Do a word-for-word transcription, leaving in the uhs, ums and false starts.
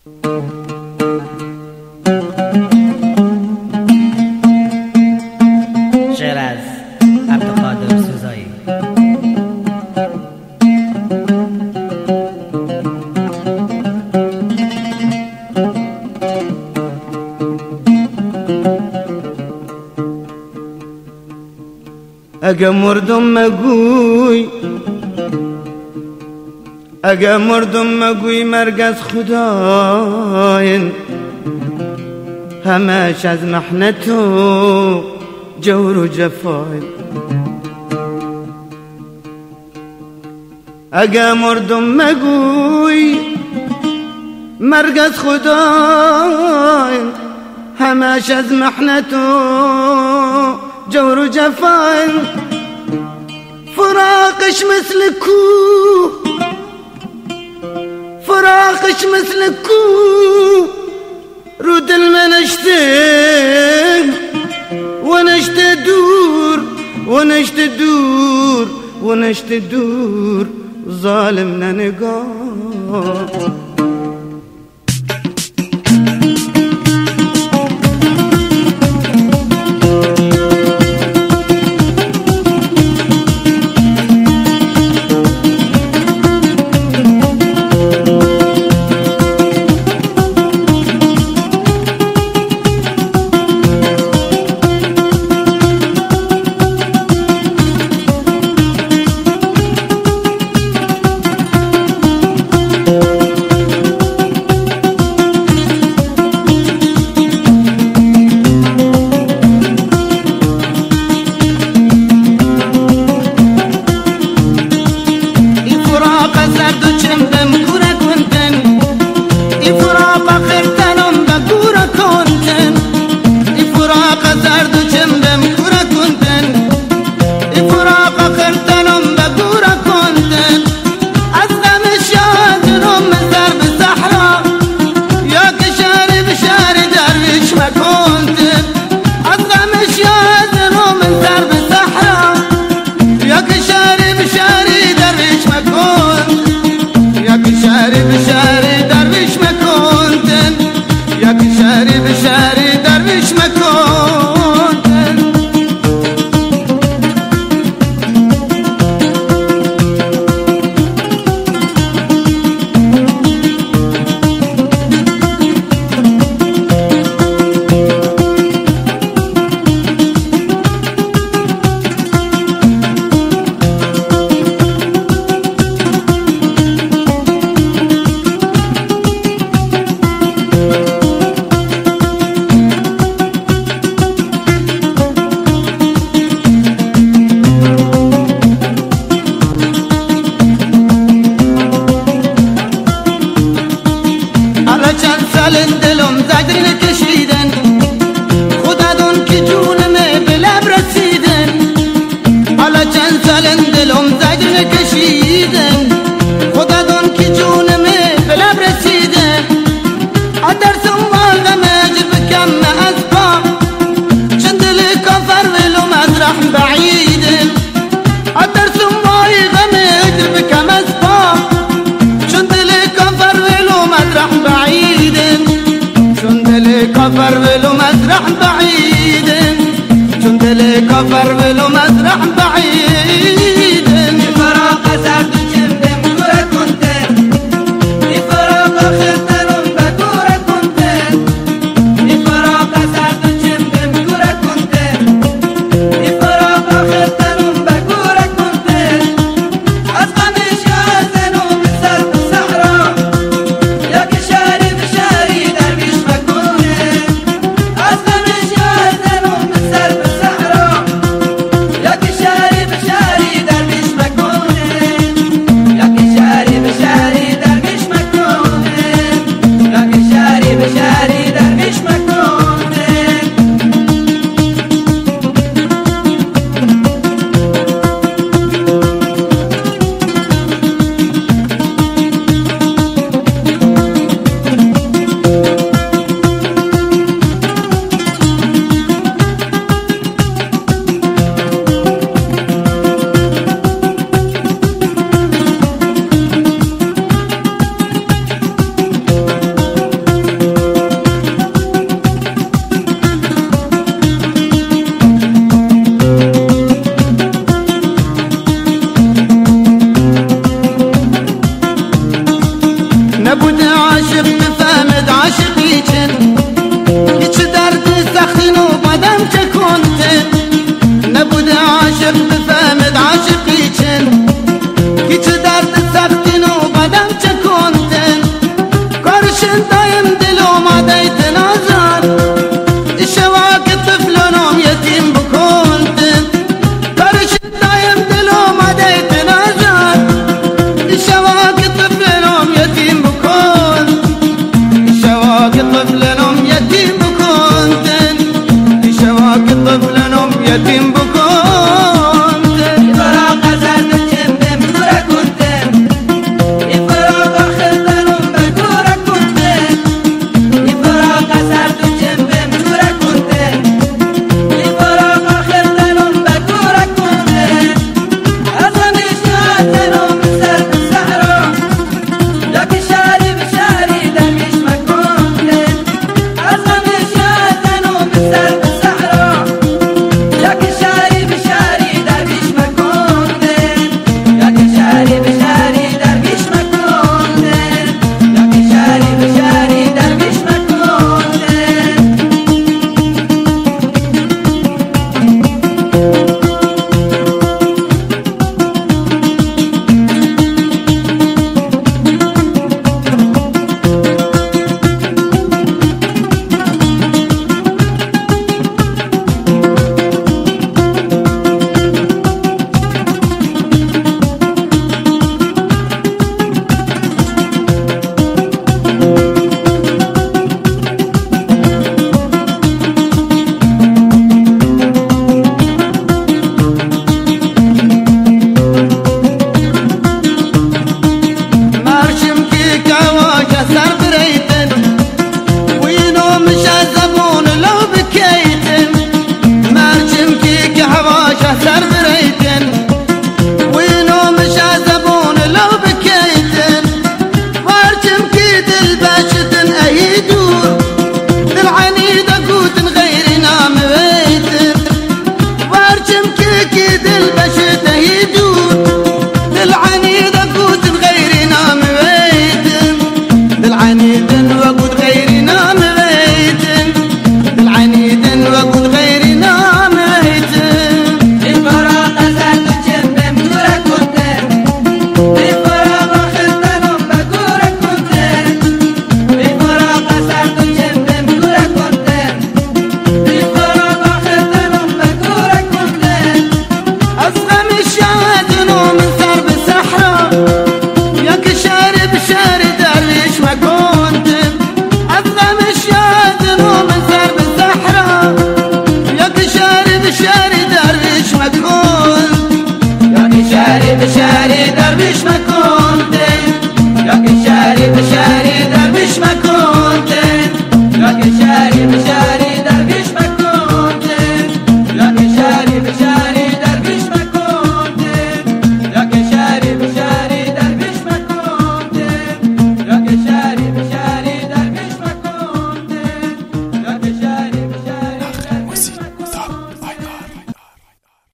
شعر از عبدالقادر سوزایی. اگه مردم مگوی اگه مردم مگوی مرگ از خداین، همش از محنت و جور و جفاین. اگه مردم مگوی مرگ از خداین، همش از محنت و جور و جفاین. فراقش مثل کوه فراقش مثل کوه رو دل منشته ونشته دور ونشته دور ونشته دور ظالم ننگاه. كفر ولو مزرع بعيد، كنت لي كفر ولو مزرع بعيد. فراق سرد جنب مكورة كنت، فراق خلتنم بكورة كنت، فراق سرد جنب مكورة كنت، فراق خلتنم بكورة كنت. أصغى مشازنو بسرد الصحراء، يا كشاري بشاري دربيش مكونة. أصغى مشازنو بسرد الصحراء، يا كشاري بشاري دربيش عاشق بفهمد عاشقيتن هيك درد سخن وبدم كنتن نبود عاشق بفهمد عاشقيتن هيك درد سخن وبدم كنتن كرشن دايم دلو ما ديت نظر الشواك طفل نوم يتيم بكنتن كرشن دايم دلو ما ديت نظر الشواك طفل نوم يتيم بكون الشواك طفل نوم يتيم بكنتن الشواك طفل نوم يتيم بكنتن فراق زاد الجنب مدورة كنتن الفراق خلدنهم بكورة كنتن الفراق زاد الجنب مدورة كنتن الفراق خلدنهم بكورة كنتن أصلا إشتاتنهم بسرد الصحراء لك شاري بشاري دميش ما كنتن أصلا إشتاتنهم بسرد الصحراء لك شاري بشاري درويش ما كنتن لك شاري بشاري درويش ما كنتن لك شاري بشاري درويش ما كنتن مارشم كيك عواجه سر بريتن وينو مش الزبون لو بكيتن مارشم كيك عواجه سر بريتن وينو مش الزبون لو بكيتن مارشم كيد الباشتن ايدور العنيد اقوتن غيرنا مبيتن مارشم كيد الباشت ايدور العنيد اقوت غيرنا مبيتن العنيد وقود غيرنا مبيتن العنيد وقود غيرنا مبيتن الفراق زاد الجنب مدورة كنتن الفراق خلدنهم بكورة كنتن الفراق زاد الجنب مدورة كنتن الفراق خلدنهم بكورة كنتن أصغم الشهد نوم صار بسحرة ياك شارب شارب